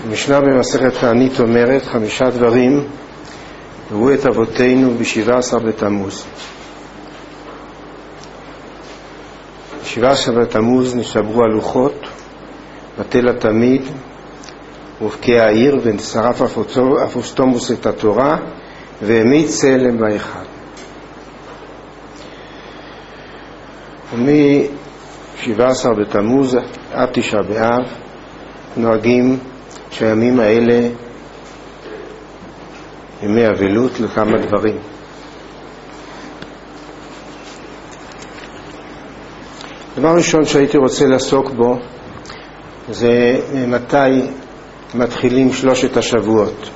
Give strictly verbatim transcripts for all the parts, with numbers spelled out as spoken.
המשנה במסכת תענית אומרת חמישה דברים ראו את אבותינו בשבעה עשר בתמוז. בשבעה עשר בתמוז נשברו הלוחות, בטל התמיד ובקע העיר, ושרף אפוסטומוס את התורה והעמיד צלם בהיכל. ומשבעה עשר בתמוז עד תשעה באב נוהגים שהימים האלה ימי אבלות לכמה דברים. דבר ראשון שהייתי רוצה לעסוק בו זה מתי מתחילים שלושת השבועות.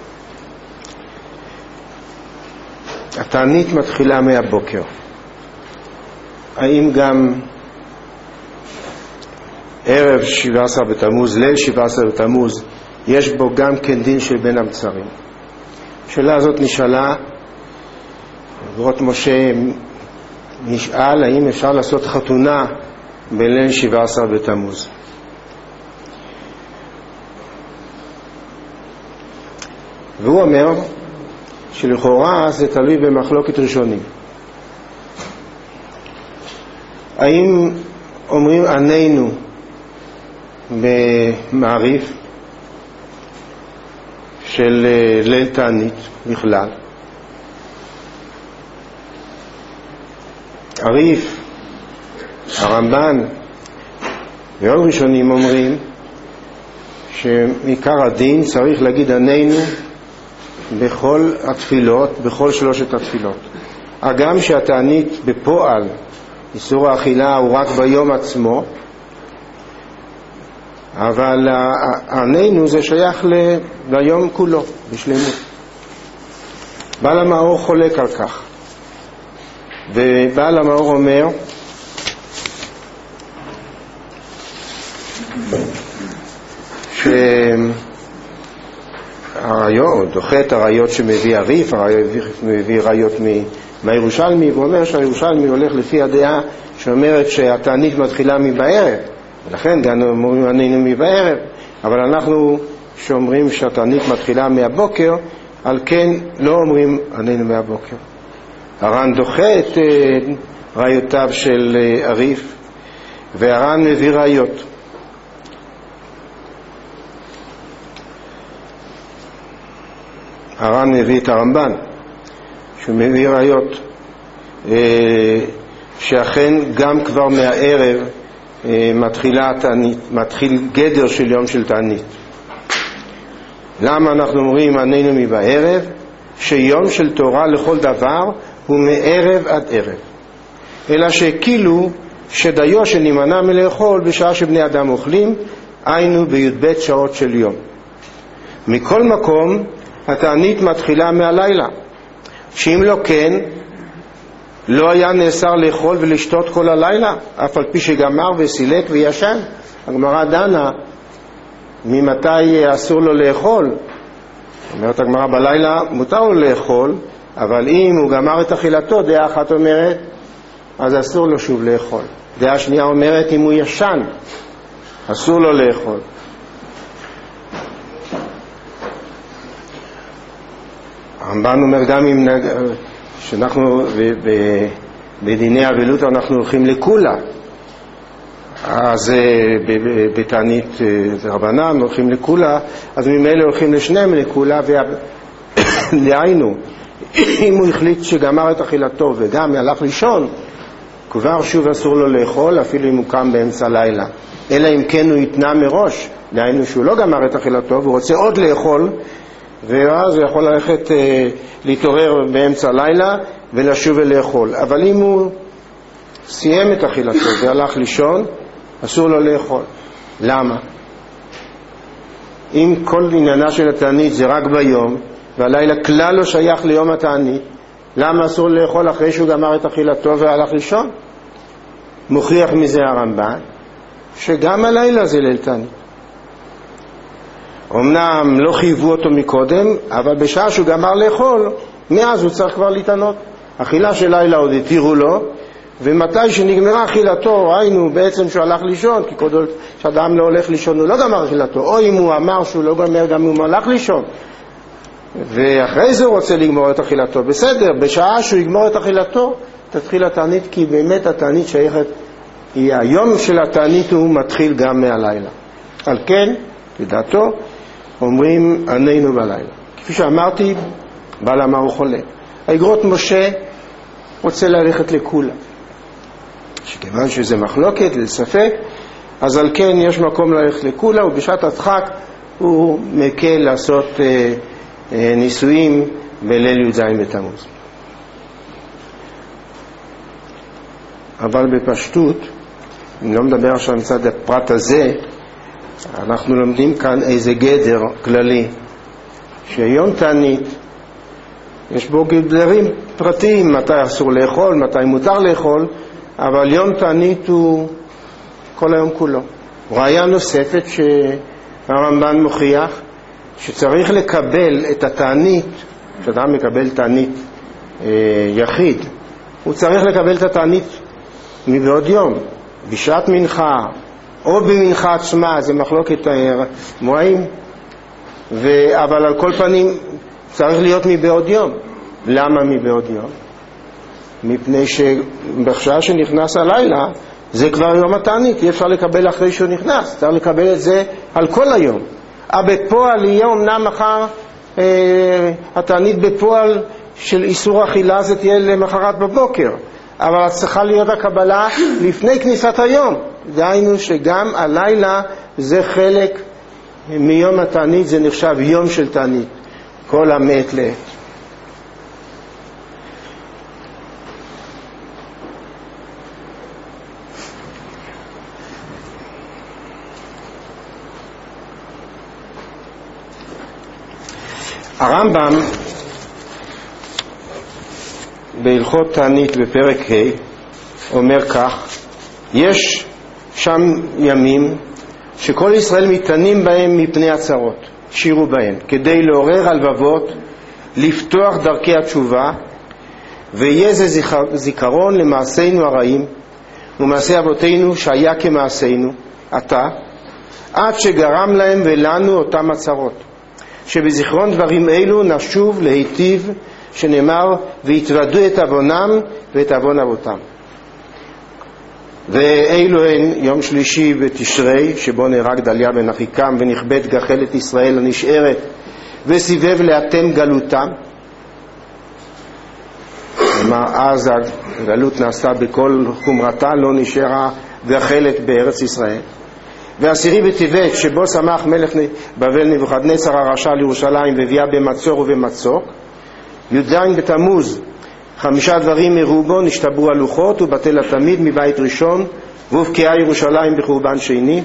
התענית מתחילה מהבוקר. האם גם ערב שבעה עשר בתמוז, ליל שבעה עשר בתמוז, יש בו גם כן דין של בין המצרים? השאלה הזאת נשאלה, גברות משה נשאל האם אפשר לעשות חתונה בליל שבעה עשר בתמוז. והוא אומר שלכאורה זה תלוי במחלוקת ראשונים. האם אומרים ענינו במעריף של ליל תענית בכלל? עריף, הרמב"ן ועוד ראשונים אומרים שמעיקר הדין צריך להגיד ענינו בכל התפילות, בכל שלושת התפילות. הגם שהתענית בפועל איסור האכילה הוא רק ביום עצמו, אבל ענינו זה שייך ליום כולו בשלמות. בעל המאור חולק על כך, ובעל המאור אומר שהראיות, דוחה את הראיות שמביא הריף, מביא ראיות מהירושלמי, ואומר שהירושלמי הולך לפי הדעה שאומרת שהתענית מתחילה מבערב, ולכן גם אומרים ענינו מבערב, אבל אנחנו שאומרים שהתענית מתחילה מהבוקר, על כן לא אומרים ענינו מהבוקר. הר"ן דוחה את ראיותיו של הריף, והר"ן מביא ראיות. הר"ן מביא את הרמב"ן שהוא מביא ראיות שאכן גם כבר מהערב מתחילה תענית, מתחיל גדר של יום של תענית. למה אנחנו אומרים ענינו מבערב? שיום של תורה לכל דבר הוא מערב עד ערב, אלא שכאילו שדיו שנמנע מלאכול בשעה שבני אדם אוכלים, היינו בי"ב שעות של יום. מכל מקום התענית מתחילה מהלילה, שאם לא כן לא היה נאסר לאכול ולשתות כל הלילה, אף על פי שגמר וסילק וישן. הגמרא דנה ממתי אסור לו לאכול. אומרת הגמרא בלילה מותר לו לאכול, אבל אם הוא גמר את אכילתו, דעה אחת אומרת אז אסור לו שוב לאכול. דעה שנייה אומרת אם הוא ישן אסור לו לאכול. הרמב"ן אומר גם אם נג... שאנחנו ב... ב... בדיני אבלות אנחנו הולכים לכולה, אז בתענית רבנן הולכים לכולה, אז ממילא הולכים לשניהם לכולה, ודהיינו אם הוא החליט שגמר את אכילתו וגם הלך לישון, כבר שוב אסור לו לאכול אפילו אם הוא קם באמצע לילה, אלא אם כן הוא יתנה מראש, דהיינו שהוא לא גמר את אכילתו והוא רוצה עוד לאכול, ואז הוא יכול ללכת אה, להתעורר באמצע לילה ולשוב ולאכול. אבל אם הוא סיים את אכילתו והלך לישון, אסור לו לאכול. למה? אם כל עניינה של התענית זה רק ביום והלילה כלל לא שייך ליום התענית, למה אסור לאכול אחרי שהוא גמר את אכילתו והלך לישון? מוכיח מזה הרמב"ן שגם הלילה זה ליל תענית. אמנם לא חייבו אותו מקודם, אבל בשעה שהוא גמר לאכול, מאז הוא צריך כבר להתענות. אכילה של לילה עוד התירו לו, ומתי שנגמרה אכילתו, ראינו בעצם שהוא הלך לישון, כי קודם שאדם לא הולך לישון הוא לא גמר אכילתו, או אם הוא אמר שהוא לא גמר גם אם הוא הלך לישון ואחרי זה הוא רוצה לגמור את אכילתו, בסדר, בשעה שהוא יגמור את אכילתו תתחיל התענית, כי באמת התענית שייכת, היא היום של התענית הוא מתחיל גם מהלילה. על כן, לדעתו, אומרים ענינו בלילה. כפי שאמרתי, בעל אמר הוא חולה. האגרות משה רוצה ללכת לכולה, שכיוון שזה מחלוקת לספק, אז על כן יש מקום ללכת לכולה, ובשעת הדחק הוא מקל לעשות אה, אה, ניסויים בליל י"ז בתמוז. אבל בפשטות, אני לא מדבר עכשיו מצד הפרט הזה, אנחנו לומדים כאן איזה גדר כללי, שיום תענית יש בו גדרים פרטיים, מתי אסור לאכול, מתי מותר לאכול, אבל יום תענית הוא כל היום כולו. ראיה נוספת שהרמב"ן מוכיח שצריך לקבל את התענית, כשאדם מקבל תענית אה, יחיד, הוא צריך לקבל את התענית מבעוד יום, בשעת מנחה או במנחה עצמה, זה מחלוקת מועאים, אבל על כל פנים צריך להיות מבעוד יום. למה מבעוד יום? מפני שבשעה שנכנס הלילה זה כבר יום התענית, אי אפשר לקבל אחרי שהוא נכנס, צריך לקבל את זה על כל היום. אבל בפועל יהיה אמנם מחר אה, התענית בפועל של איסור אכילה, זה תהיה למחרת בבוקר, אבל צריכה להיות הקבלה לפני כניסת היום. דהיינו שגם הלילה זה חלק מיום התענית, זה נחשב יום של תענית, כל המת לעת. הרמב"ם בהלכות תענית בפרק ה' אומר כך: יש שם ימים שכל ישראל מתענים בהם מפני הצרות, שירו בהם, כדי לעורר הלבבות, לפתוח דרכי התשובה, ויהיה זה זיכרון למעשינו הרעים ומעשי אבותינו שהיה כמעשינו עתה, עד שגרם להם ולנו אותם הצרות, שבזיכרון דברים אלו נשוב להיטיב, שנאמר והתוודו את עוונם ואת עוון אבותם. ואלו הן יום שלישי בתשרי, שבו נהרג דליה בן אחיקם ונכבד גחלת ישראל הנשארת וסיבב לאתם גלותם. כלומר, אז הגלות נעשתה בכל חומרתה, לא נשארה גחלת בארץ ישראל. ועשירי בטבת, שבו שמח מלך בבל נבוכדנצר הרשע לירושלים והביאה במצור ובמצוק. י"ז בתמוז, חמישה דברים אירעו בו, נשתברו הלוחות ובטל התמיד מבית ראשון, והובקעה ירושלים בחורבן שני.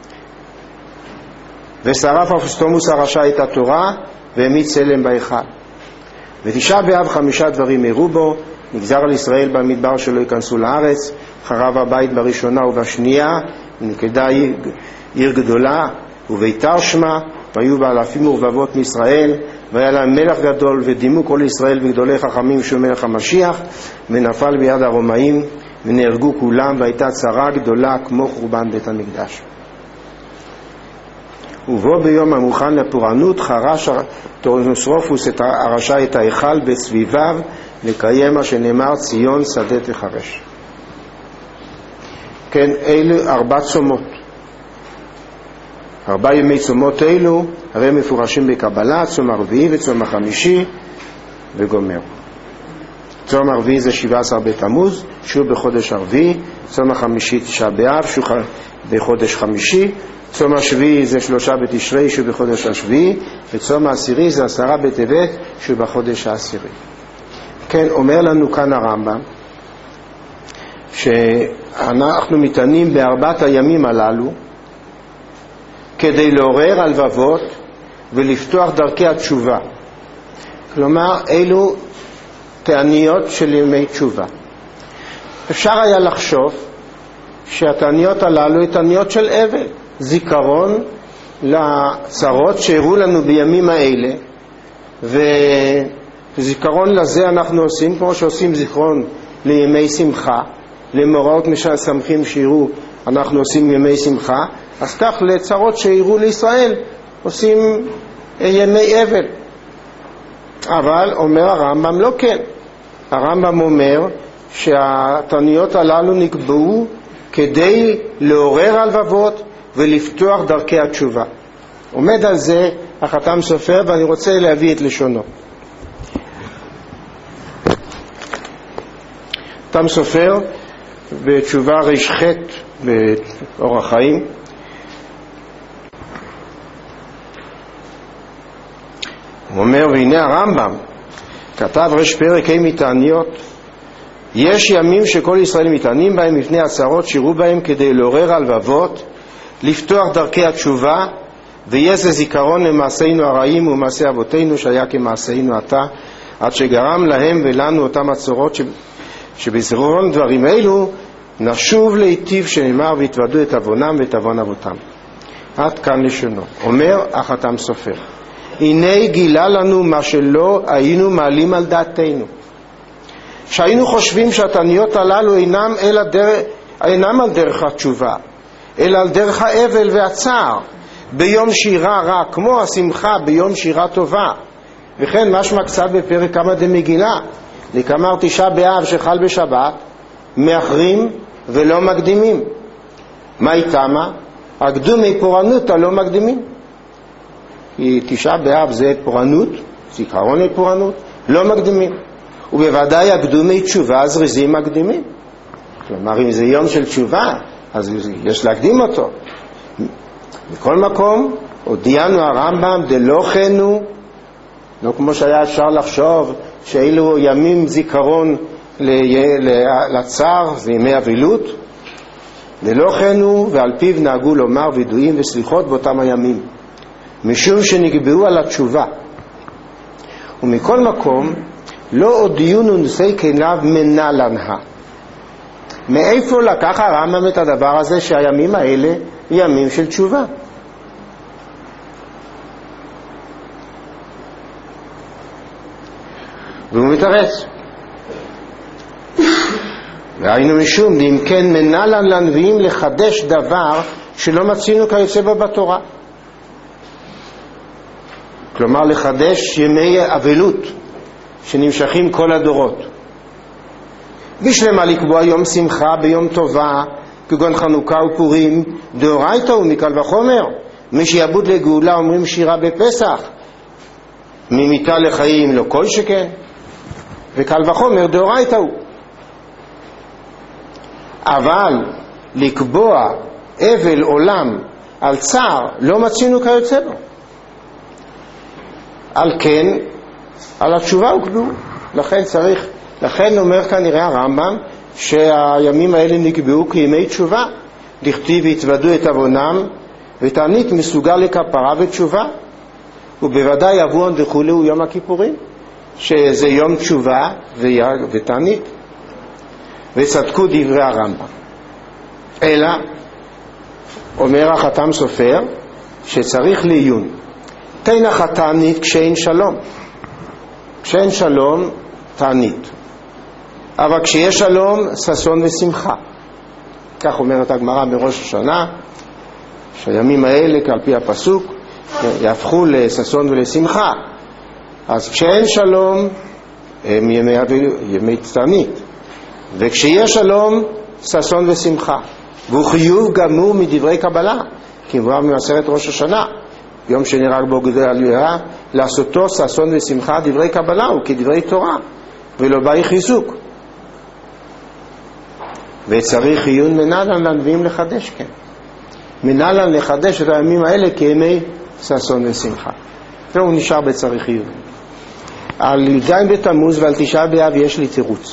ושרף אפוסטומוס הרשע את התורה והעמיד צלם בהיכל. ותשעה באב חמישה דברים אירעו בו, נגזר על ישראל במדבר שלא ייכנסו לארץ, חרב הבית בראשונה ובשנייה, נקדה עיר גדולה וביתר שמה, והיו בה אלפים ורבבות מישראל, והיה להם מלך גדול, ודימו כל ישראל וגדולי חכמים שהוא מלך המשיח, ונפל ביד הרומאים ונהרגו כולם, והייתה צרה גדולה כמו חורבן בית המקדש. ובו ביום המוכן לפורענות חרש טורנוסרופוס את הרשע את ההיכל בסביביו, לקיים מה שנאמר ציון שדה תחרש. כן, אלה ארבע צומות. ארבע ימי צומות אלו הרי מפורשים בקבלה, צום הרביעי וצום החמישי וגומר. צום הרביעי זה שבעה עשר בתמוז, שהוא בחודש הרביעי, צום החמישי תשעה באב, שהוא בחודש חמישי, צום השביעי זה שלושה בתשרי, שהוא בחודש השביעי, וצום העשירי זה עשרה בטבת, שהוא בחודש העשירי. כן, אומר לנו כאן הרמב"ם, שאנחנו מתענים בארבעת הימים הללו, כדי לעורר הלבבות ולפתוח דרכי התשובה. כלומר, אלו תעניות של ימי תשובה. אפשר היה לחשוב שהתעניות הללו הן תעניות של אבל, זיכרון לצרות שהראו לנו בימים האלה, וזיכרון לזה אנחנו עושים כמו שעושים זיכרון לימי שמחה, למאורעות משמחים שיראו אנחנו עושים ימי שמחה, אז כך לצרות שיראו לישראל עושים ימי אבל. אבל אומר הרמב"ם לא כן. הרמב"ם אומר שהתעניות הללו נקבעו כדי לעורר הלבבות ולפתוח דרכי התשובה. עומד על זה החתם סופר, ואני רוצה להביא את לשונו. חתם סופר בתשובה רש"ח באורח חיים, הוא אומר, והנה הרמב"ם כתב רש פרק ה' מתעניות, יש ימים שכל ישראל מתענים בהם מפני הצרות שירו בהם כדי לעורר הלבבות, לפתוח דרכי התשובה, ויהיה זה זיכרון למעשינו הרעים ומעשי אבותינו שהיה כמעשינו עתה, עד שגרם להם ולנו אותם הצרות ש... שבזיכרון דברים אלו נשוב להיטיב שנאמר והתוודו את עוונם ואת עוון אבותם. עד כאן לשונו. אומר החתם סופר, הנה גילה לנו מה שלא היינו מעלים על דעתנו, שהיינו חושבים שהתעניות הללו אינם, אלא דרך, אינם על דרך התשובה, אלא על דרך האבל והצער ביום שירה רע, כמו השמחה ביום שירה טובה. וכן משמע קצת בפרק כמה דמגילה, לכאמר תשעה באב שחל בשבת, מאחרים ולא מקדימים. מה איתמה? הקדומי פורענות הלא מקדימים. כי תשעה באב זה פורענות, זיכרון לפורענות, לא מקדימים. ובוודאי הקדומי תשובה זריזים מקדימים. כלומר, אם זה יום של תשובה, אז יש להקדים אותו. בכל מקום, הודיענו הרמב"ם דלא חנו, לא כמו שהיה אפשר לחשוב שאילו ימים זיכרון לצער, זה ימי אבילות, דלא חנו, ועל פיו נהגו לומר וידועים וסליחות באותם הימים, משום שנקבעו על התשובה. ומכל מקום, לא הודיעונו נושאי כליו מנלנהה. מאיפה לקח הרמב"ם את הדבר הזה שהימים האלה ימים של תשובה? והוא מתרץ, והיינו משום ואם כן מנלן לנביאים לחדש דבר שלא מצינו כיוצא בו בתורה. כלומר לחדש ימי אבלות שנמשכים כל הדורות. בשלמה לקבוע יום שמחה ביום טובה כגון חנוכה ופורים, דאורייתא הוא מקל וחומר. מי שיעבוד לגאולה אומרים שירה בפסח, ממיתה לחיים לא כל שכן, וקל וחומר דאורייתא הוא. אבל לקבוע אבל עולם על צער לא מצינו כיוצא בו. על כן על התשובה הוקבעו. לכן צריך, לכן אומר כנראה הרמב"ם שהימים האלה נקבעו כימי תשובה, לכתיב והתוודו את עוונם, ותענית מסוגל לכפרה ותשובה. ובוודאי אבון דחולי הוא יום הכיפורים, שזה יום תשובה ותענית. וצדקו דברי הרמב"ם. אלא אומר החתם סופר שצריך לעיון. תנח התענית כשאין שלום. כשאין שלום תענית, אבל כשיש שלום ששון ושמחה. כך אומרת הגמרא בראש השנה, שהימים האלה כעל פי הפסוק יהפכו לששון ולשמחה. אז כשאין שלום הם ימי, ימי תענית, וכשיש שלום ששון ושמחה. והוא חיוב גמור מדברי קבלה, כי מבואר ממסכת ראש השנה יום שנהרג בו גדליה, לעשותו ששון ושמחה דברי קבלה הוא כדברי תורה, ולא באי חיזוק. וצריך עיון מנהלן לנביאים לחדש, כן, מנהלן לחדש את הימים האלה כימי ששון ושמחה. והוא נשאר בצריך עיון. על י"ז בתמוז ועל תשעה באב יש לי תירוץ.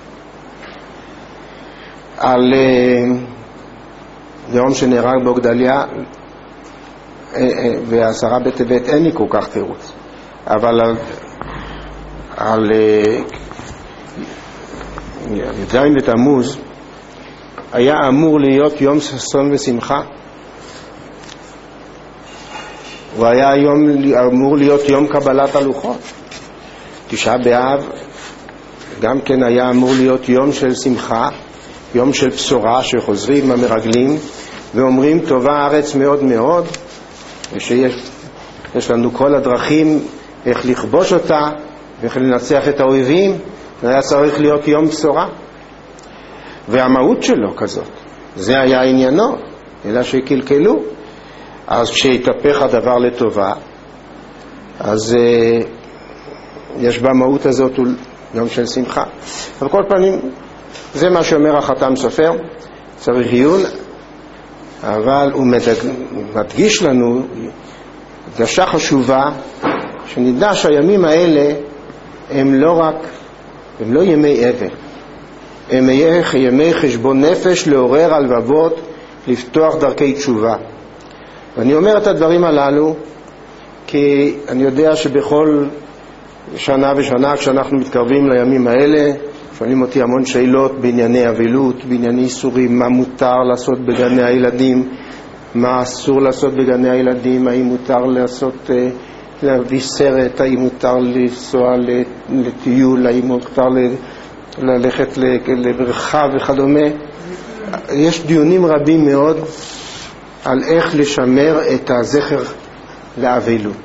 על יום שנהרג בו גדליה ועשרה בטבת אין לי כל כך תירוץ, אבל על, על י"ז בתמוז היה אמור להיות יום ששון ושמחה. הוא היה יום, אמור להיות יום קבלת הלוחות. תשעה באב גם כן היה אמור להיות יום של שמחה, יום של בשורה שחוזרים המרגלים ואומרים טובה הארץ מאוד מאוד, ושיש יש לנו כל הדרכים איך לכבוש אותה ואיך לנצח את האויבים. זה היה צריך להיות יום בשורה, והמהות שלו כזאת, זה היה עניינו, אלא שקלקלו. אז כשהתהפך הדבר לטובה, אז uh, יש במהות הזאת יום של שמחה. על כל פנים, זה מה שאומר החתם סופר, צריך עיון, אבל הוא מדג... מדגיש לנו דגשה חשובה, שנדע שהימים האלה הם לא רק, הם לא ימי אבל, הם ימי חשבון נפש, לעורר הלבבות, לפתוח דרכי תשובה. ואני אומר את הדברים הללו כי אני יודע שבכל שנה ושנה כשאנחנו מתקרבים לימים האלה שואלים אותי המון שאלות בענייני אבילות, בענייני איסורים, מה מותר לעשות בגני הילדים, מה אסור לעשות בגני הילדים, האם מותר לעשות, להביא סרט, האם מותר לנסוע לטיול, האם מותר ללכת לבריכה וכדומה. יש דיונים רבים מאוד על איך לשמר את הזכר לאבילות,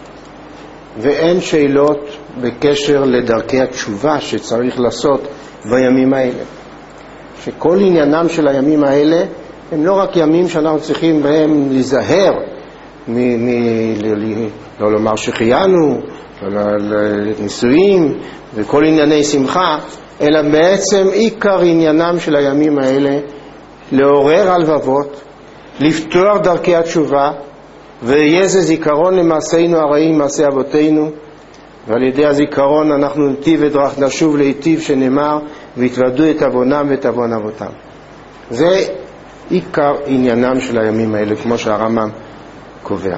ואין שאלות בקשר לדרכי התשובה שצריך לעשות בימים האלה, שכל עניינם של הימים האלה הם לא רק ימים שאנחנו צריכים בהם להיזהר מ- מ- ל- לא לומר שחיינו, לא לנישואים וכל ענייני שמחה, אלא בעצם עיקר עניינם של הימים האלה לעורר הלבבות, לפתוח דרכי התשובה, ויהיה זה זיכרון למעשינו הרעים, מעשי אבותינו, ועל ידי הזיכרון אנחנו נתיב ודרך נשוב להיטיב, שנאמר והתוודו את עוונם ואת עוון אבותם. זה עיקר עניינם של הימים האלה, כמו שהרמב"ם קובע.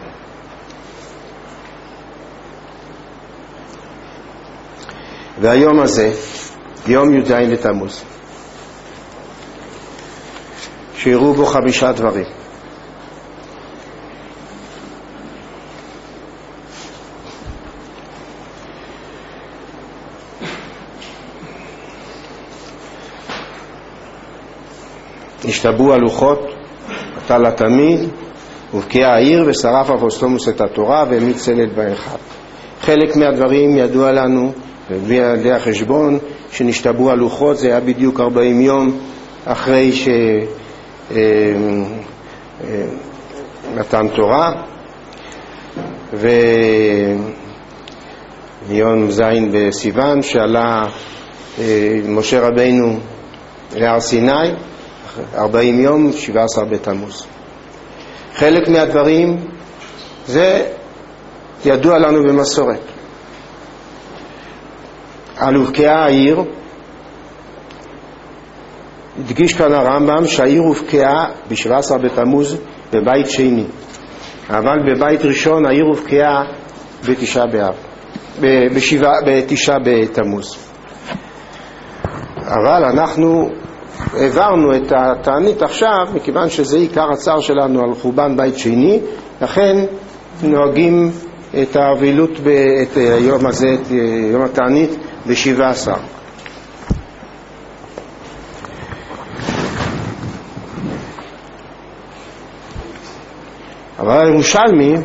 והיום הזה, יום י"ז בתמוז, שיראו בו חמישה דברים. נשתבו הלוחות, נטל התמיד, ובקיע העיר ושרף אפוסטומוס את התורה והעמיד צלת באחד. חלק מהדברים ידוע לנו ובידי החשבון שנשתבו הלוחות, זה היה בדיוק ארבעים יום אחרי שנתן תורה, ומיום זין בסיוון שעלה משה רבינו להר סיני, ארבעים יום, שבעה עשר בתמוז. חלק מהדברים זה ידוע לנו במסורת. על הובקעה העיר, הדגיש כאן הרמב"ם שהעיר הובקעה ב-שבעה עשר בתמוז בבית שני, אבל בבית ראשון העיר הובקעה בתשעה באב, בתשעה בתמוז. אבל אנחנו העברנו את התענית עכשיו, מכיוון שזה עיקר הצער שלנו על חורבן בית שני, לכן נוהגים את האבילות, את היום הזה, את יום התענית בשבעה עשר. אבל הירושלמי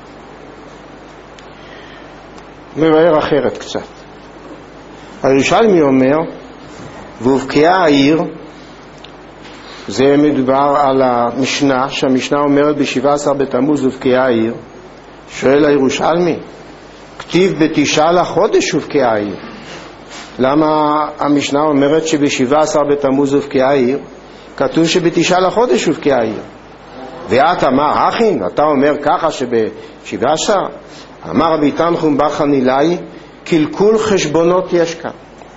מבאר אחרת קצת. הירושלמי אומר, והובקעה העיר, זה מדובר על המשנה, שהמשנה אומרת ב-שבעה עשר בתמוז הובקעה העיר. שואל הירושלמי, כתיב בתשעה לחודש הובקעה העיר, למה המשנה אומרת שב-שבעה עשר בתמוז הובקעה העיר? כתוב שבתשעה לחודש הובקעה העיר. ואת אמר אחין, אתה אומר ככה שב-שבעה עשר? אמר רבי תנחום בר חנילאי, קלקול חשבונות יש כאן.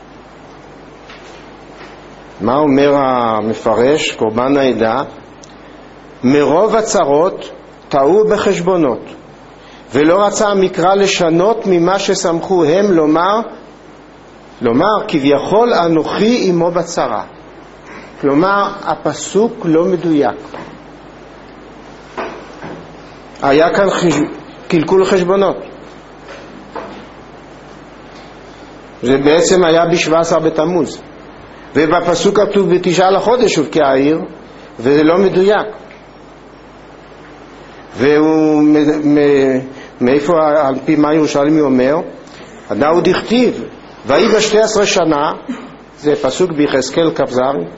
מה אומר המפרש, קורבן העדה? מרוב הצרות טעו בחשבונות, ולא רצה המקרא לשנות ממה שסמכו הם לומר, לומר כביכול אנוכי עמו בצרה. כלומר הפסוק לא מדויק, היה כאן חש... קלקול חשבונות. זה בעצם היה ב-שבעה עשר בתמוז, ובפסוק כתוב בתשעה לחודש הובקעה העיר, וזה לא מדויק. והוא מאיפה, על פי מה ירושלמי אומר? הדאו דכתיב ויהי בשתי עשרה שנה, זה פסוק ביחזקאל כ"ז,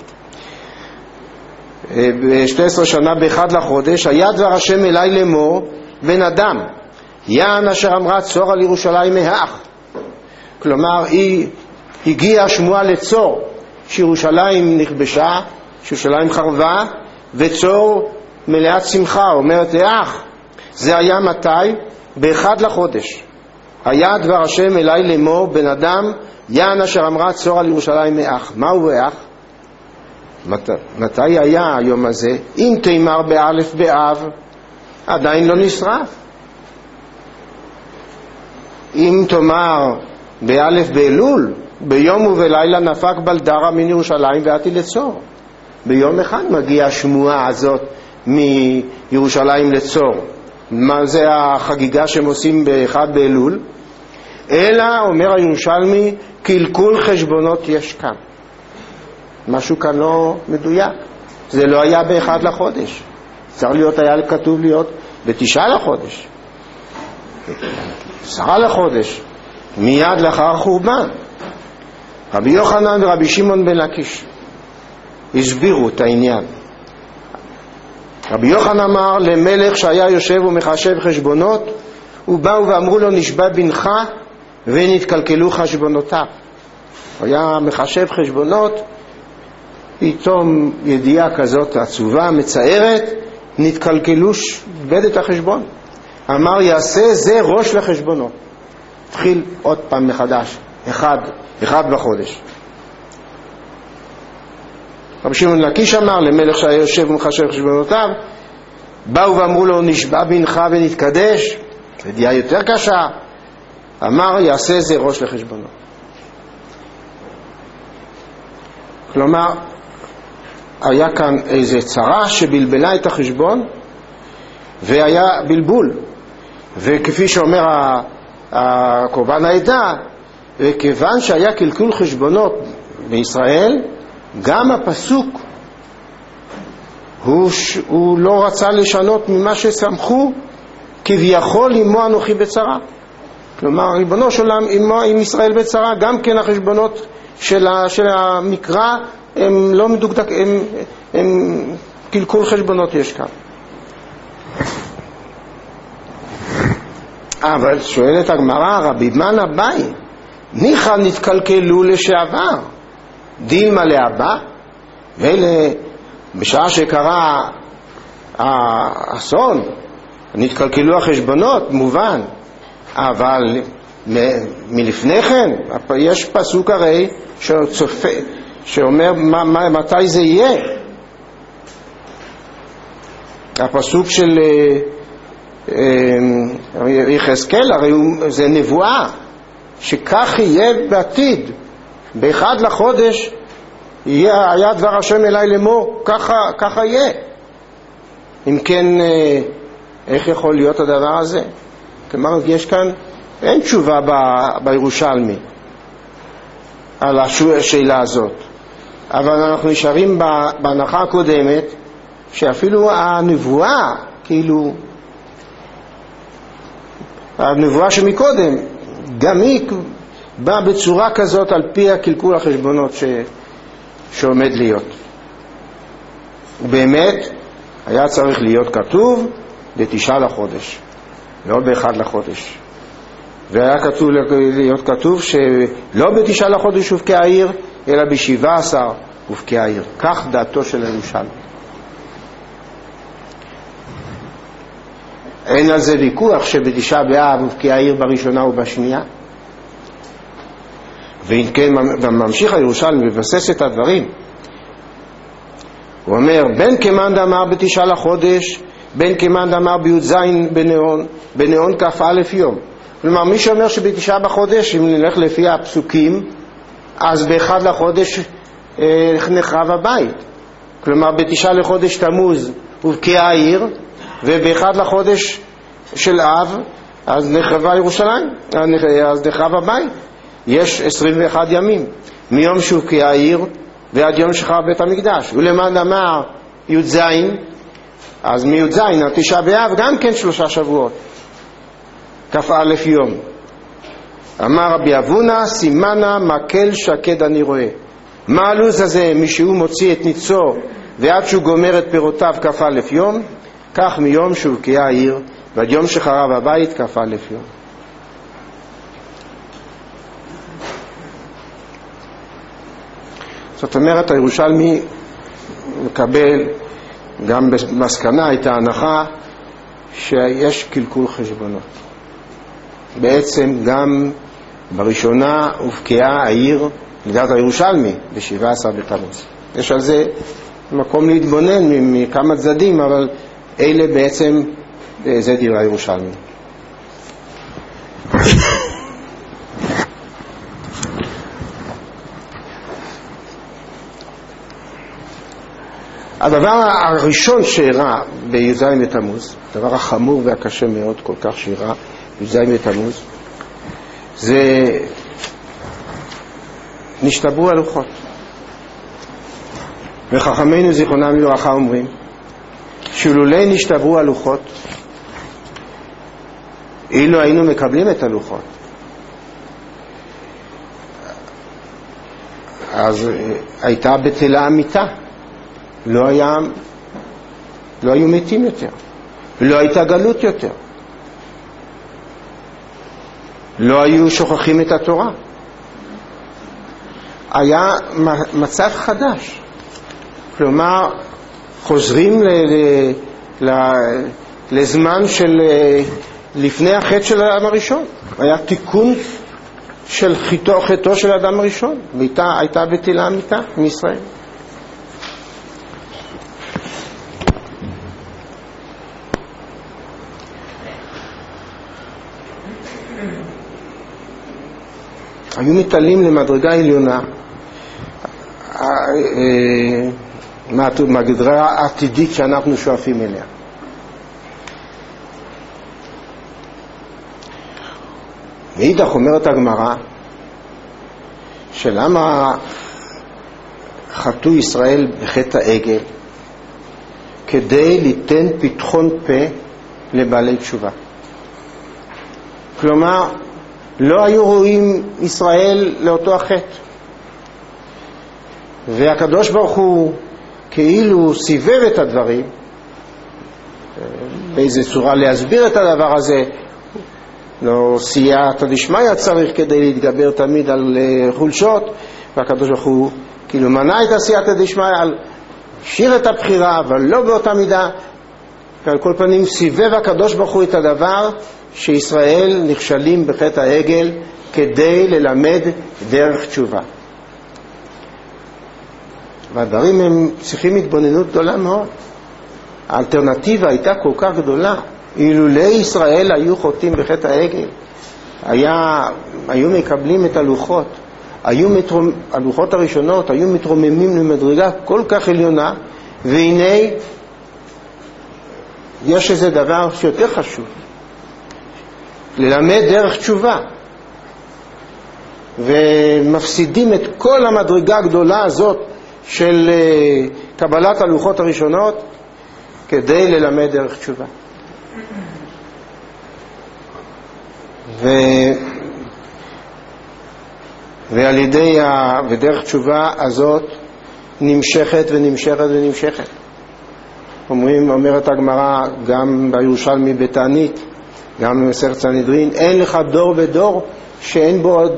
ב-שתי עשרה שנה באחד לחודש, היה דבר השם אלי לאמור, בן אדם, יען אשר אמרה צור על ירושלים מהך. כלומר, היא הגיעה שמועה לצור שירושלים נכבשה, שירושלים חרבה, וצור מלאת שמחה, אומרת לאח. זה היה מתי? באחד לחודש. היה דבר השם אלי לאמור, בן אדם, יען אשר אמרה צור על ירושלים מאח. מהו אח? מת, מתי היה היום הזה? אם תימר באלף באב, עדיין לא נשרף. אם תאמר באלף באלול, ביום ובלילה נפק בלדרה מן ירושלים ואתי לצור. ביום אחד מגיעה השמועה הזאת מירושלים לצור. מה זה החגיגה שהם עושים באחד באלול? אלא, אומר הירושלמי, קלקול חשבונות יש כאן. משהו כאן לא מדויק. זה לא היה באחד לחודש. צריך להיות, היה כתוב להיות בתשעה לחודש. עשרה לחודש. מיד לאחר חורבן. רבי יוחנן ורבי שמעון בן לקיש הסבירו את העניין. רבי יוחנן אמר למלך שהיה יושב ומחשב חשבונות, ובאו ואמרו לו נשבע בנך ונתקלקלו חשבונותיו. היה מחשב חשבונות, פתאום ידיעה כזאת עצובה, מצערת, נתקלקלו, בד את החשבון. אמר יעשה זה ראש לחשבונות. התחיל עוד פעם מחדש, אחד, אחד בחודש. רבי שמעון לקיש אמר למלך שהיה יושב ומחשב חשבונותיו, באו ואמרו לו נשבע בנך ונתקדש, ידיעה יותר קשה, אמר יעשה זה ראש לחשבונות. כלומר, היה כאן איזה צרה שבלבלה את החשבון, והיה בלבול, וכפי שאומר הקורבן העדה, וכיוון שהיה קלקול חשבונות בישראל, גם הפסוק הוא, הוא לא רצה לשנות ממה שסמכו, כביכול עמו אנוכי בצרה. כלומר, ריבונו של עולם עמו, עם ישראל בצרה, גם כן החשבונות של, ה, של המקרא הם לא מדוקדק, הם, הם קלקול חשבונות יש כאן. אבל שואלת הגמרא, רבי מן אביי, ניחא נתקלקלו לשעבר, דילמה להבא, ואלה בשעה שקרה האסון, נתקלקלו החשבונות, מובן, אבל מ- מלפני כן, יש פסוק הרי שצופה, שאומר מה, מה, מתי זה יהיה. הפסוק של יחזקאל, הרי זה נבואה, שכך יהיה בעתיד, באחד לחודש, יהיה, היה דבר השם אליי לאמור, ככה, ככה יהיה. אם כן, איך יכול להיות הדבר הזה? כלומר, יש כאן, אין תשובה ב, בירושלמי על השאלה הזאת. אבל אנחנו נשארים בהנחה הקודמת, שאפילו הנבואה, כאילו, הנבואה שמקודם, גם היא באה בצורה כזאת על פי הקלקול החשבונות ש... שעומד להיות. באמת, היה צריך להיות כתוב בתשעה לחודש, לא באחד לחודש. והיה כתוב להיות כתוב שלא בתשעה לחודש הובקעה העיר, אלא בשבעה עשר הובקעה העיר. כך דעתו של הירושלמי. אין על זה ויכוח שבתשעה באב הובקעה העיר בראשונה ובשנייה. ואם כן, ממשיך הירושלמי מבסס את הדברים. הוא אומר, בין כמאן דאמר בתשעה לחודש, בין כמאן דאמר בי"ז בנאון, בנאון כ"א יום. כלומר, מי שאומר שבתשעה בחודש, אם נלך לפי הפסוקים, אז באחד לחודש אה, נחרב הבית. כלומר, בתשעה לחודש תמוז הובקעה העיר, ובאחד לחודש של אב, אז נחרבה ירושלים, אז נחרב הבית. יש עשרים ואחד ימים. מיום שהובקעה העיר ועד יום שחרב בית המקדש. ולמען אמר י"ז, אז מי"ז עד תשעה באב גם כן שלושה שבועות, כ"א יום. אמר רבי אבונה, סימנה מקל שקד אני רואה. מה הלו"ז הזה? משהוא מוציא את ניצו ועד שהוא גומר את פירותיו כ"א יום, כך מיום שהובקעה העיר ועד יום שחרב הבית כ"א יום. זאת אומרת, הירושלמי מקבל גם במסקנה את ההנחה שיש קלקול חשבונות. בעצם גם בראשונה הובקעה העיר לדעת הירושלמי ב-שבעה עשר בתמוז. יש על זה מקום להתבונן מכמה צדדים, אבל אלה בעצם זה דברי הירושלמי. הדבר הראשון שאירע בי"ז בתמוז, הדבר החמור והקשה מאוד כל כך שאירע בי"ז בתמוז, זה נשתברו הלוחות. וחכמינו זיכרונם לברכה אומרים שאילולא נשתברו הלוחות, אילו היינו מקבלים את הלוחות, אז הייתה בטלה אמיתה, לא היה, לא היו מתים יותר, לא הייתה גלות יותר, לא היו שוכחים את התורה, היה מצב חדש. כלומר, חוזרים ל, ל, ל, לזמן של לפני החטא של האדם הראשון. היה תיקון של חיתו, חטאו של האדם הראשון, והייתה, הייתה בטלה אמיתה מישראל. היו מתעלים למדרגה עליונה מהגדרה העתידית שאנחנו שואפים אליה. מאידך אומרת הגמרא שלמה חטאו ישראל בחטא העגל? כדי ליתן פתחון פה לבעלי תשובה. כלומר, לא היו רואים ישראל לאותו החטא, והקדוש ברוך הוא כאילו סיבב את הדברים באיזה צורה להסביר את הדבר הזה. לא סייעתא דשמיא צריך כדי להתגבר תמיד על חולשות, והקדוש ברוך הוא כאילו מנע את הסייעתא דשמיא, שיר את הבחירה אבל לא באותה מידה. ועל כל פנים סיבב הקדוש ברוך הוא את הדבר שישראל נכשלים בחטא העגל כדי ללמד דרך תשובה. והדברים הם צריכים התבוננות גדולה מאוד. האלטרנטיבה הייתה כל כך גדולה. אילולא ישראל היו חוטאים בחטא העגל, היה, היו מקבלים את הלוחות, היו מתרומ... הלוחות הראשונות היו מתרוממים למדרגה כל כך עליונה. והנה יש איזה דבר שיותר חשוב, ללמד דרך תשובה, ומפסידים את כל המדרגה הגדולה הזאת של קבלת הלוחות הראשונות כדי ללמד דרך תשובה. ו... ועל ידי ה... ודרך תשובה הזאת נמשכת ונמשכת ונמשכת. אומרים, אומרת הגמרא גם בירושלמי בתענית, גם במסכת סנהדרין, אין לך דור ודור שאין בו עוד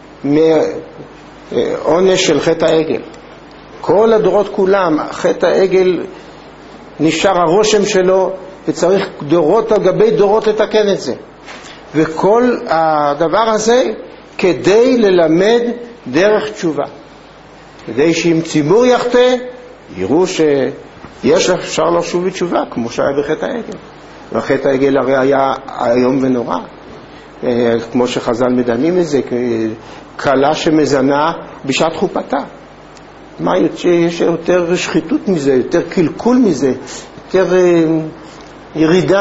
עונש של חטא העגל. כל הדורות כולם, חטא העגל נשאר הרושם שלו, וצריך דורות על גבי דורות לתקן את זה. וכל הדבר הזה כדי ללמד דרך תשובה, כדי שאם ציבור יחטא יראו שיש אפשר לשוב בתשובה כמו שהיה בחטא העגל. וחטא העגל הרי היה היום ונורא, כמו שחז"ל מדמים את זה, קלה שמזנה בשעת חופתה. מה יש יותר שחיתות מזה, יותר קלקול מזה, יותר ירידה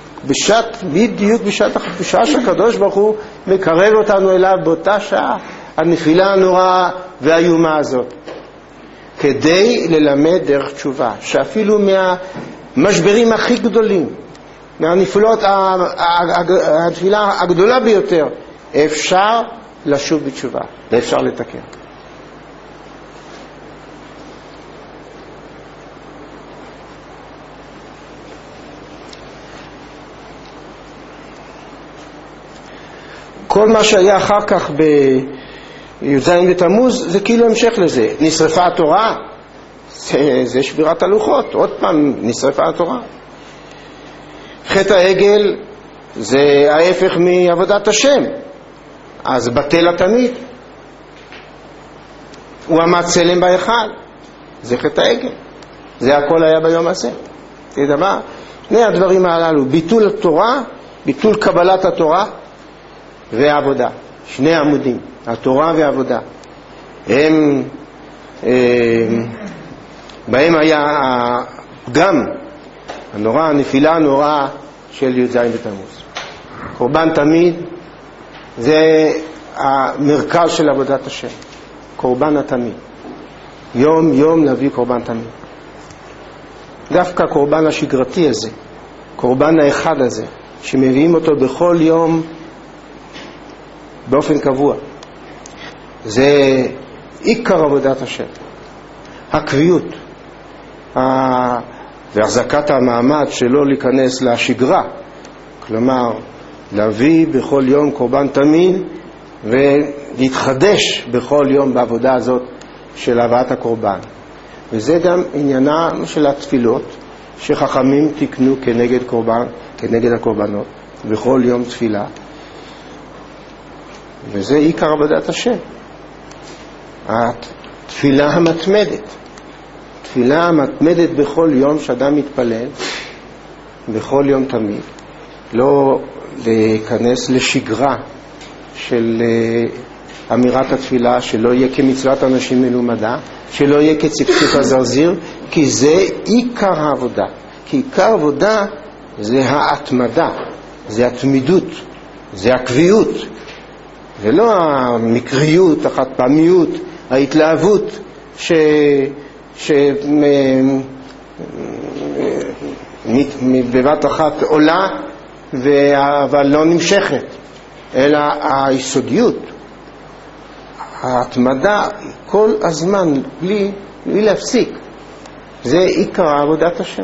בשעת, בדיוק בשעת, בשעה שהקדוש ברוך הוא מקרב אותנו אליו באותה שעה, הנפילה הנוראה והאיומה הזאת, כדי ללמד דרך תשובה, שאפילו מהמשברים הכי גדולים, מהנפילות, הנפילה הגדולה ביותר, אפשר לשוב בתשובה ואפשר לתקן. כל מה שהיה אחר כך בי"ז בתמוז זה כאילו המשך לזה. נשרפה התורה, זה, זה שבירת הלוחות, עוד פעם נשרפה התורה. חטא העגל זה ההפך מעבודת השם, אז בטל התמיד. הוא עמד צלם בהיכל, זה חטא העגל. זה הכל היה ביום הזה. זה דבר, שני הדברים הללו, ביטול התורה, ביטול קבלת התורה והעבודה, שני עמודים, התורה והעבודה, הם, הם בהם היה הפגם הנורא, הנפילה הנוראה של י"ז בתמוז. קורבן תמיד זה המרכז של עבודת השם, קורבן התמיד, יום יום להביא קורבן תמיד. דווקא קורבן השגרתי הזה, קורבן האחד הזה, שמביאים אותו בכל יום באופן קבוע, זה עיקר עבודת השם. הקביעות והחזקת המעמד שלא להיכנס לשגרה, כלומר להביא בכל יום קורבן תמיד ולהתחדש בכל יום בעבודה הזאת של הבאת הקורבן. וזה גם עניינה של התפילות שחכמים תקנו כנגד קורבן, כנגד הקורבנות, בכל יום תפילה, וזה עיקר עבודת השם, התפילה המתמדת. תפילה המתמדת בכל יום שאדם מתפלל, בכל יום תמיד, לא להיכנס לשגרה של אמירת התפילה, שלא יהיה כמצוות אנשים מלומדה, שלא יהיה כצפצוף הזרזיר, כי זה עיקר העבודה. כי עיקר העבודה זה ההתמדה, זה התמידות, זה הקביעות, ולא המקריות, החד פעמיות, ההתלהבות ש... ש... בבת אחת עולה אבל לא נמשכת, אלא היסודיות, ההתמדה כל הזמן בלי, בלי להפסיק, זה עיקר עבודת השם.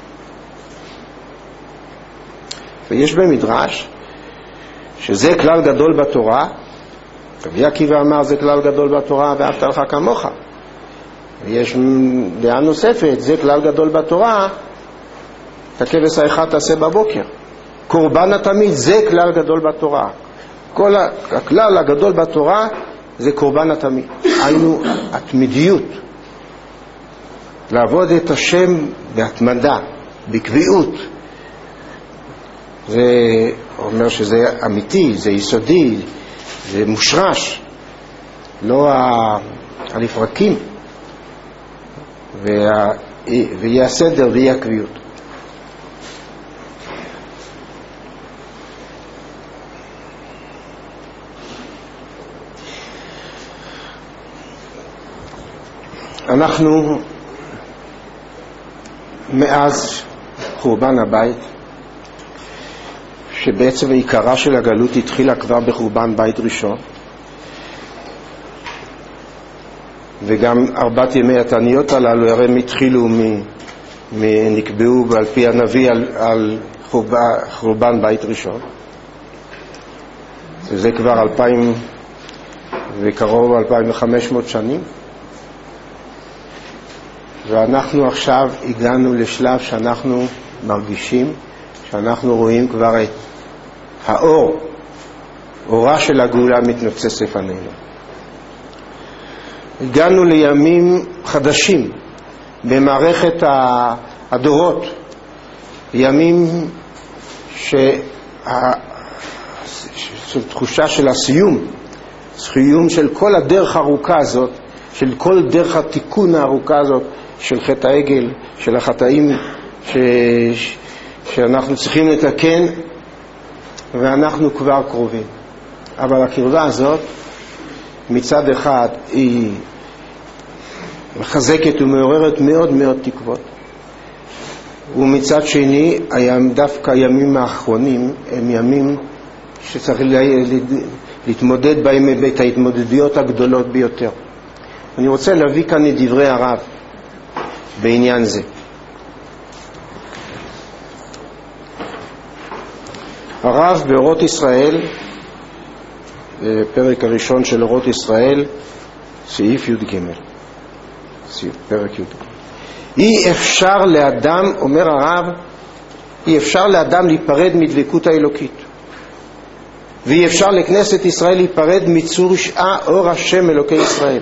ויש במדרש שזה כלל גדול בתורה, רבי עקיבא אמר זה כלל גדול בתורה ואהבת לך כמוך. ויש דעה נוספת, זה כלל גדול בתורה, את הכבש האחד תעשה בבוקר. קורבן התמיד זה כלל גדול בתורה. כל הכלל הגדול בתורה זה קורבן התמיד, היינו התמידיות, לעבוד את השם בהתמדה, בקביעות. זה אומר שזה אמיתי, זה יסודי, זה מושרש, לא הלפרקים, וה... ויהיה הסדר ויהיה הקביעות. אנחנו מאז חורבן הבית, שבעצם העיקרה של הגלות התחילה כבר בחורבן בית ראשון, וגם ארבעת ימי התעניות הללו הרי הם התחילו מ, מ, נקבעו על פי הנביא על, על חורבן, חורבן בית ראשון, וזה כבר אלפיים וקרוב אלפיים וחמש מאות שנים. ואנחנו עכשיו הגענו לשלב שאנחנו מרגישים, שאנחנו רואים כבר את האור, אורה של הגאולה מתנוצץ לפנינו. הגענו לימים חדשים במערכת הדורות, ימים ש... של תחושה של הסיום, סיום של כל הדרך הארוכה הזאת, של כל דרך התיקון הארוכה הזאת, של חטא העגל, של החטאים ש... שאנחנו צריכים לתקן, ואנחנו כבר קרובים. אבל הקרבה הזאת מצד אחד היא מחזקת ומעוררת מאוד מאוד תקוות, ומצד שני דווקא הימים האחרונים הם ימים שצריך להתמודד בהם את ההתמודדויות הגדולות ביותר. אני רוצה להביא כאן את דברי הרב בעניין זה. הרב באורות ישראל, פרק הראשון של אורות ישראל, סעיף י' ג', פרק י' ג'. אי אפשר לאדם, אומר הרב, אי אפשר לאדם להיפרד מדבקות האלוקית, ואי אפשר לכנסת ישראל להיפרד מצור שעה אור השם אלוקי ישראל.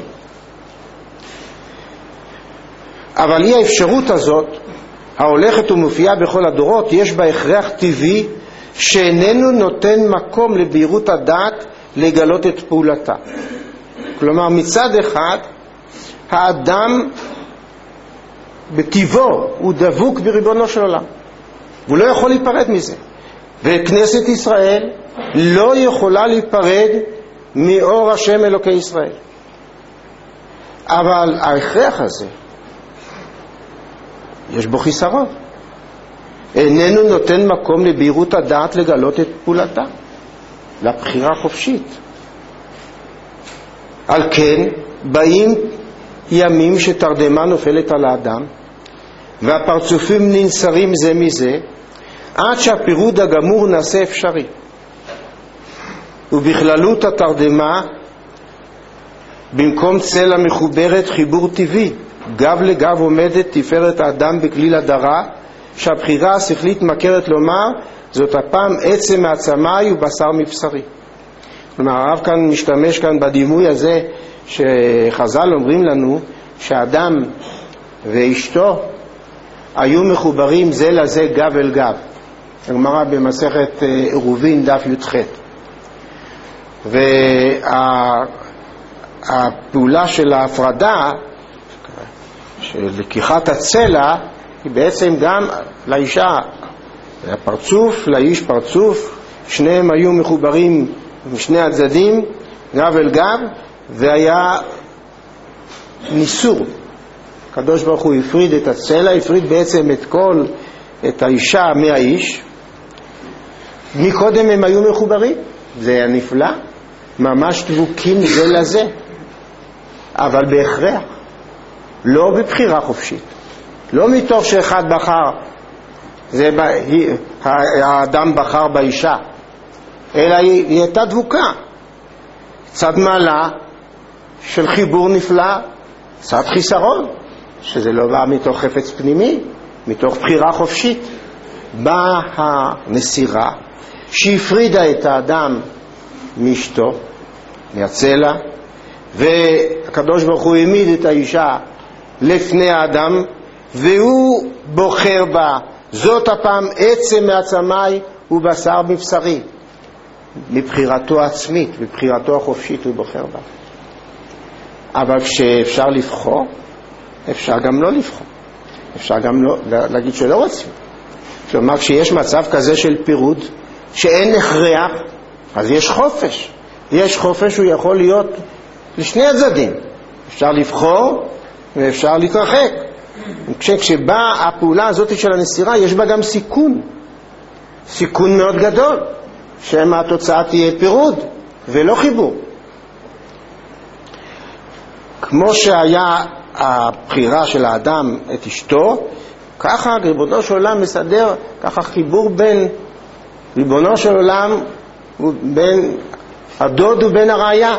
אבל אי האפשרות הזאת ההולכת ומופיעה בכל הדורות, יש בה הכרח טבעי שאיננו נותן מקום לבהירות הדעת לגלות את פעולתה. כלומר, מצד אחד האדם בטבעו הוא דבוק בריבונו של עולם, והוא לא יכול להיפרד מזה, וכנסת ישראל לא יכולה להיפרד מאור השם אלוקי ישראל. אבל ההכרח הזה יש בו חיסרון, איננו נותן מקום לבהירות הדעת לגלות את פעולתה, לבחירה חופשית. על כן באים ימים שתרדמה נופלת על האדם, והפרצופים ננסרים זה מזה, עד שהפירוד הגמור נעשה אפשרי. ובכללות התרדמה, במקום צלע מחוברת חיבור טבעי, גב לגב עומדת תפארת האדם בכליל הדרה, שהבחירה השכלית מכרת לומר, זאת הפעם עצם מעצמי ובשר מבשרי. כלומר, הרב כאן משתמש כאן בדימוי הזה שחז"ל אומרים לנו שהאדם ואשתו היו מחוברים זה לזה גב אל גב. הגמרא במסכת עירובין דף י"ח. והפעולה של ההפרדה, של לקיחת הצלע, היא בעצם גם לאישה, הפרצוף, לאיש פרצוף, שניהם היו מחוברים משני הצדדים, גב אל גב, והיה ניסור. הקדוש ברוך הוא הפריד את הצלע, הפריד בעצם את כל, את האישה מהאיש. מקודם הם היו מחוברים, זה היה נפלא, ממש דבוקים זה לזה, אבל בהכרח, לא בבחירה חופשית, לא מתוך שאחד בחר, זה האדם בחר באישה, אלא היא, היא הייתה דבוקה, צד מעלה של חיבור נפלא, צד חיסרון, שזה לא בא מתוך חפץ פנימי, מתוך בחירה חופשית. באה הנסירה שהפרידה את האדם מאשתו, מהצלע, והקדוש ברוך הוא העמיד את האישה לפני האדם, והוא בוחר בה, זאת הפעם עצם מעצמי ובשר מבשרי. מבחירתו העצמית, מבחירתו החופשית הוא בוחר בה. אבל כשאפשר לבחור, אפשר גם לא לבחור, אפשר גם לא להגיד שלא רוצים. כלומר, כשיש מצב כזה של פירוד שאין הכרח, אז יש חופש. יש חופש, הוא יכול להיות לשני הצדדים, אפשר לבחור ואפשר להתרחק. כשבאה הפעולה הזאת של הנסירה, יש בה גם סיכון, סיכון מאוד גדול, שמה התוצאה תהיה פירוד ולא חיבור. כמו שהיה הבחירה של האדם את אשתו, ככה ריבונו של עולם מסדר, ככה חיבור בין ריבונו של עולם ובין הדוד ובין הראיה.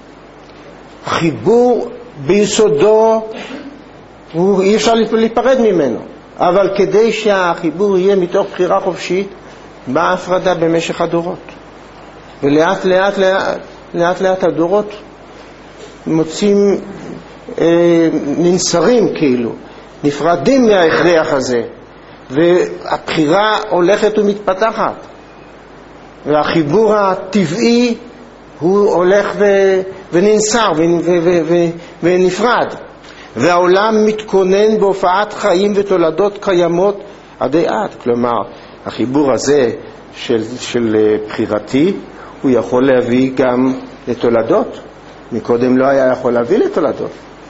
החיבור ביסודו הוא אי אפשר להיפרד ממנו, אבל כדי שהחיבור יהיה מתוך בחירה חופשית, באה הפרדה במשך הדורות, ולאט לאט לאט לאט לאט הדורות מוצאים אה, ננסרים, כאילו נפרדים מההכרח הזה, והבחירה הולכת ומתפתחת, והחיבור הטבעי הוא הולך ו, וננסר ו, ו, ו, ו, ונפרד, והעולם מתכונן בהופעת חיים ותולדות קיימות עדי עד. כלומר, החיבור הזה של, של בחירתי הוא יכול להביא גם לתולדות, מקודם לא היה יכול להביא לתולדות.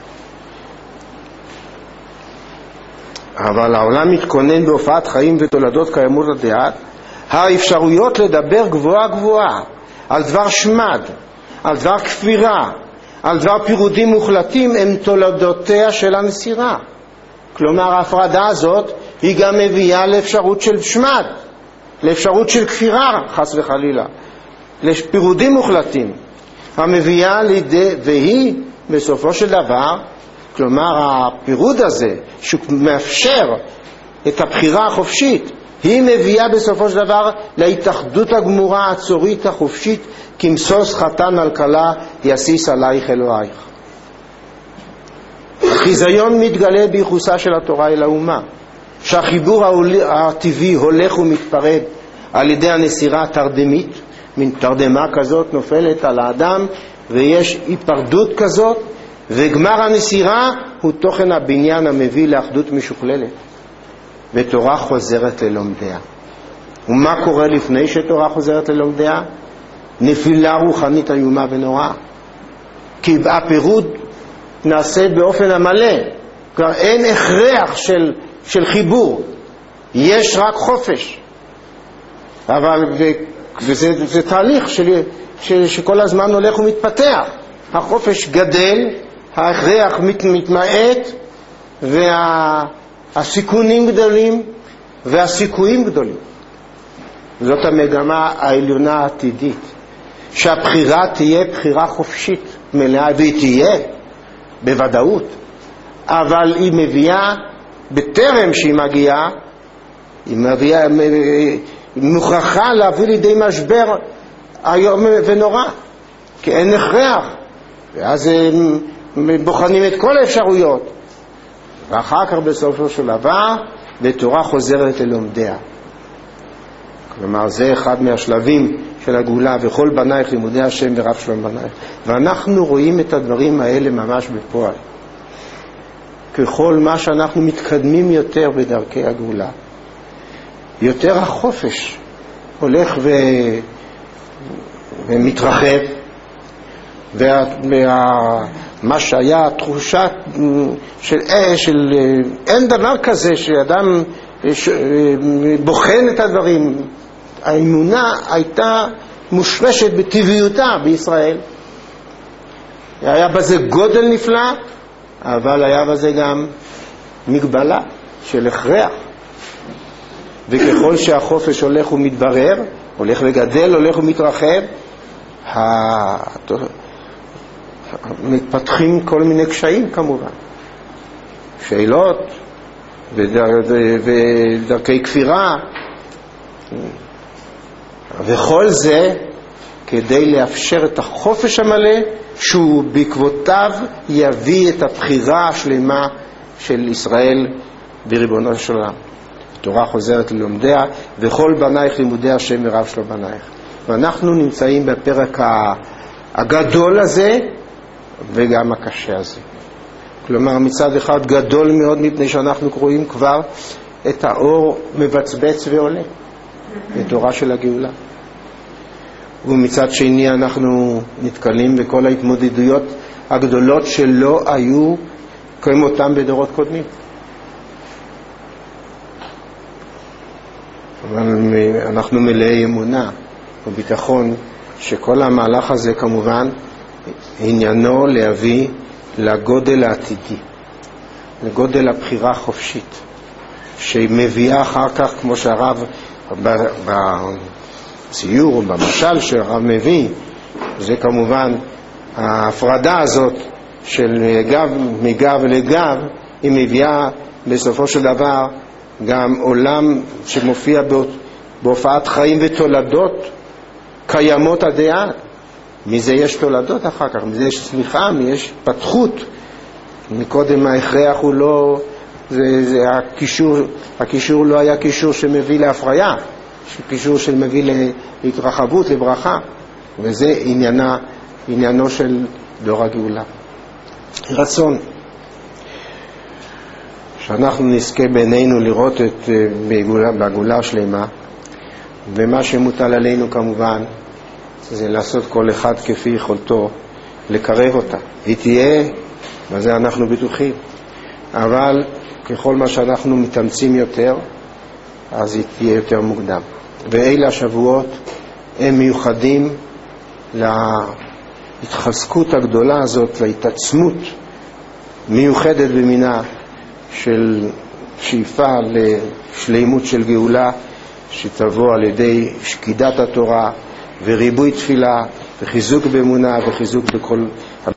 אבל העולם מתכונן בהופעת חיים ותולדות קיימות לדעת. האפשרויות לדבר גבוהה גבוהה על דבר שמד, על דבר כפירה, על דבר פירודים מוחלטים, הם תולדותיה של הנסירה. כלומר, ההפרדה הזאת היא גם מביאה לאפשרות של שמד, לאפשרות של כפירה, חס וחלילה, לפירודים מוחלטים, המביאה לידי, והיא בסופו של דבר, כלומר הפירוד הזה שמאפשר את הבחירה החופשית, היא מביאה בסופו של דבר להתאחדות הגמורה הצורית החופשית, כמסוס חתן על כלה יסיס עלייך אלוהיך. החיזיון מתגלה ביחוסה של התורה אל האומה, שהחיבור הטבעי הולך ומתפרד על ידי הנסירה התרדמית, מין תרדמה כזאת נופלת על האדם ויש היפרדות כזאת, וגמר הנסירה הוא תוכן הבניין המביא לאחדות משוכללת, ותורה חוזרת ללומדיה. ומה קורה לפני שתורה חוזרת ללומדיה? נפילה רוחנית איומה ונוראה, כי הפירוד נעשה באופן המלא, כלומר אין הכרח של, של חיבור, יש רק חופש. אבל ו, וזה זה תהליך של, של, שכל הזמן הולך ומתפתח. החופש גדל, ההכרח מת, מתמעט, והסיכונים גדולים והסיכויים גדולים. זאת המגמה העליונה העתידית, שהבחירה תהיה בחירה חופשית מלאה, והיא תהיה בוודאות, אבל היא מביאה, בטרם שהיא מגיעה, היא מביאה, היא מוכרחה להביא לידי משבר היום ונורא, כי אין הכרח, ואז הם בוחנים את כל האפשרויות, ואחר כך בסופו של דבר בתורה חוזרת ללומדיה. כלומר זה אחד מהשלבים של הגאולה, וכל בנייך לימודי השם ורב שלום בנייך. ואנחנו רואים את הדברים האלה ממש בפועל. ככל מה שאנחנו מתקדמים יותר בדרכי הגאולה, יותר החופש הולך ו... ומתרחב, ומה וה... שהיה תחושה של, של אין דבר כזה שאדם ש... בוחן את הדברים. האמונה הייתה מושרשת בטבעיותה בישראל. היה בזה גודל נפלא, אבל היה בזה גם מגבלה של הכרח. וככל שהחופש הולך ומתברר, הולך וגדל, הולך ומתרחב, מתפתחים כל מיני קשיים כמובן. שאלות ודרכי כפירה, וכל זה כדי לאפשר את החופש המלא, שהוא בעקבותיו יביא את הבחירה השלמה של ישראל בריבונו של עולם. התורה חוזרת ללומדיה, וכל בנייך לימודי השם ורב שלום בנייך. ואנחנו נמצאים בפרק הגדול הזה וגם הקשה הזה. כלומר מצד אחד גדול מאוד, מפני שאנחנו קוראים כבר את האור מבצבץ ועולה בתורה של הגאולה, ומצד שני אנחנו נתקלים בכל ההתמודדויות הגדולות שלא היו כמותם בדורות קודמים. אבל אנחנו מלאי אמונה וביטחון שכל המהלך הזה כמובן עניינו להביא לגודל העתידי, לגודל הבחירה החופשית, שמביאה אחר כך, כמו שהרב בציור או במשל שהרב מביא, זה כמובן ההפרדה הזאת של גב מגב לגב, היא מביאה בסופו של דבר גם עולם שמופיע בהופעת חיים ותולדות קיימות עד דעה. מזה יש תולדות אחר כך, מזה יש צמיחה, יש פתחות. מקודם ההכרח הוא לא, זה, זה הקישור, הקישור לא היה קישור שמביא להפריה, קישור שמביא להתרחבות, לברכה, וזה עניינה, עניינו של דור הגאולה. רצון שאנחנו נזכה בינינו לראות את בגאולה, בגאולה השלמה, ומה שמוטל עלינו כמובן זה לעשות כל אחד כפי יכולתו לקרב אותה. היא תהיה, בזה אנחנו בטוחים. אבל ככל מה שאנחנו מתאמצים יותר, אז היא תהיה יותר מוקדם. ואלה השבועות הם מיוחדים להתחזקות הגדולה הזאת, להתעצמות מיוחדת במינה של שאיפה לשלימות של גאולה שתבוא על ידי שקידת התורה וריבוי תפילה וחיזוק באמונה וחיזוק בכל